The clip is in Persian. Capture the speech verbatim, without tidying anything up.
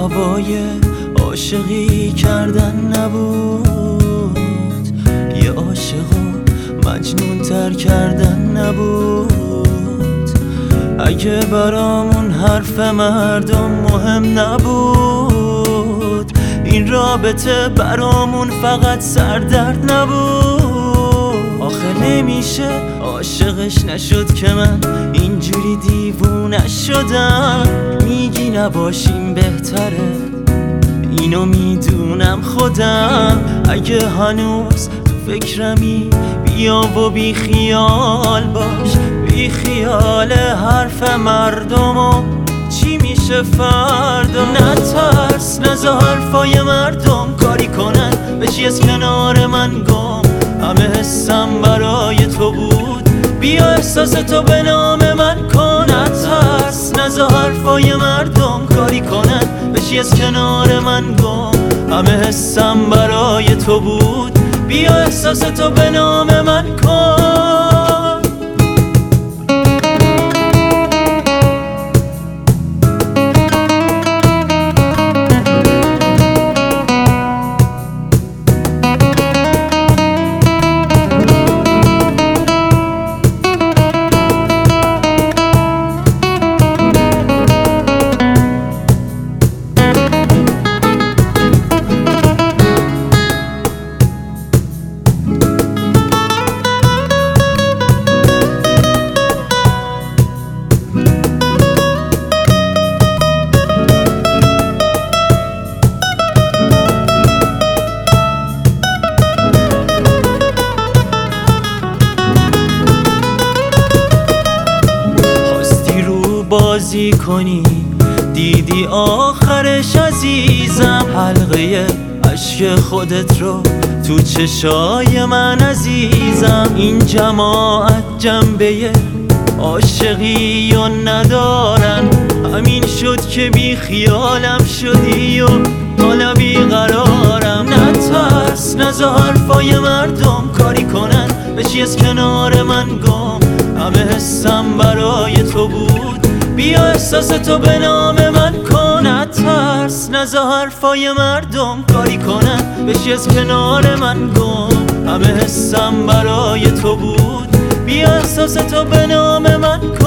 هوای عاشقی کردن نبود، یه عاشقو مجنون تر کردن نبود. اگه برامون حرف مردم مهم نبود، این رابطه برامون فقط سردرد نبود. آخه نمیشه عاشقش نشد که من اینجوری دیوونه شدم. میگی نباشیم بهتره، اینو میدونم خودم. اگه هنوز تو فکرمی بیا و بی خیال باش، بی خیال حرف مردمو چی میشه فردا. نترس نذار حرفای مردم کاری کنن، بشی از کنار من گم. همه حسم برای تو بود، بیا احساس تو به نام من کن. نترس نذار حرفای مردم کاری کنن، بشی از کنار من گم. همه حسم برای تو بود، بیا احساس تو به نام من کن. بازی کنی دیدی آخرش عزیزم، حلقه عشق خودت رو تو چشای من عزیزم. این جماعت جنبه عاشقی و ندارن، همین شد که بی خیالم شدی و حالا بی قرارم. نترس نذار حرفای مردم کاری کنن، بشی از کنار من گم. همه حسم برای تو بود، بیا احساس تو به نام من کن. نترس نذار حرفای مردم کاری کنن، بشی از کنار من گم. همه حسم برای تو بود، بیا احساس تو به نام من کن.